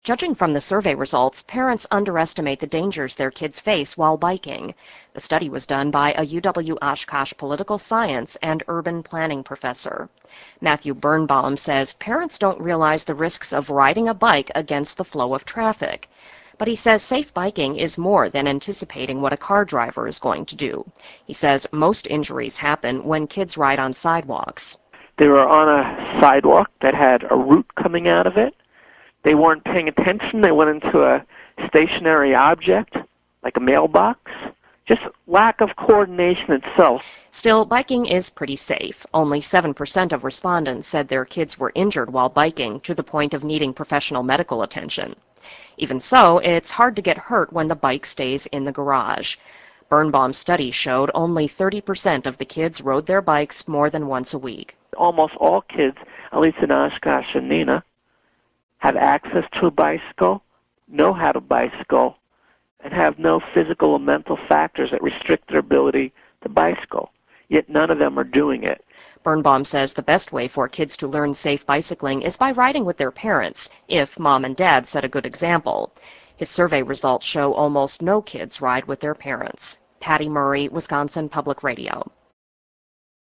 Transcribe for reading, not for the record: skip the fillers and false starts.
Judging from the survey results, parents underestimate the dangers their kids face while biking. The study was done by a UW-Oshkosh political science and urban planning professor. Matthew Birnbaum says parents don't realize the risks of riding a bike against the flow of traffic. But he says safe biking is more than anticipating what a car driver is going to do. He says most injuries happen when kids ride on sidewalks. They were on a sidewalk that had a root coming out of it. They weren't paying attention. They went into a stationary object, like a mailbox. Just lack of coordination itself. Still, biking is pretty safe. Only 7% of respondents said their kids were injured while biking to the point of needing professional medical attention. Even so, it's hard to get hurt when the bike stays in the garage. Birnbaum's study showed only 30% of the kids rode their bikes more than once a week. Almost all kids, at least in Oshkosh and Neenah, have access to a bicycle, know how to bicycle, and have no physical or mental factors that restrict their ability to bicycle. Yet none of them are doing it. Birnbaum says the best way for kids to learn safe bicycling is by riding with their parents, if mom and dad set a good example. His survey results show almost no kids ride with their parents. Patty Murray, Wisconsin Public Radio.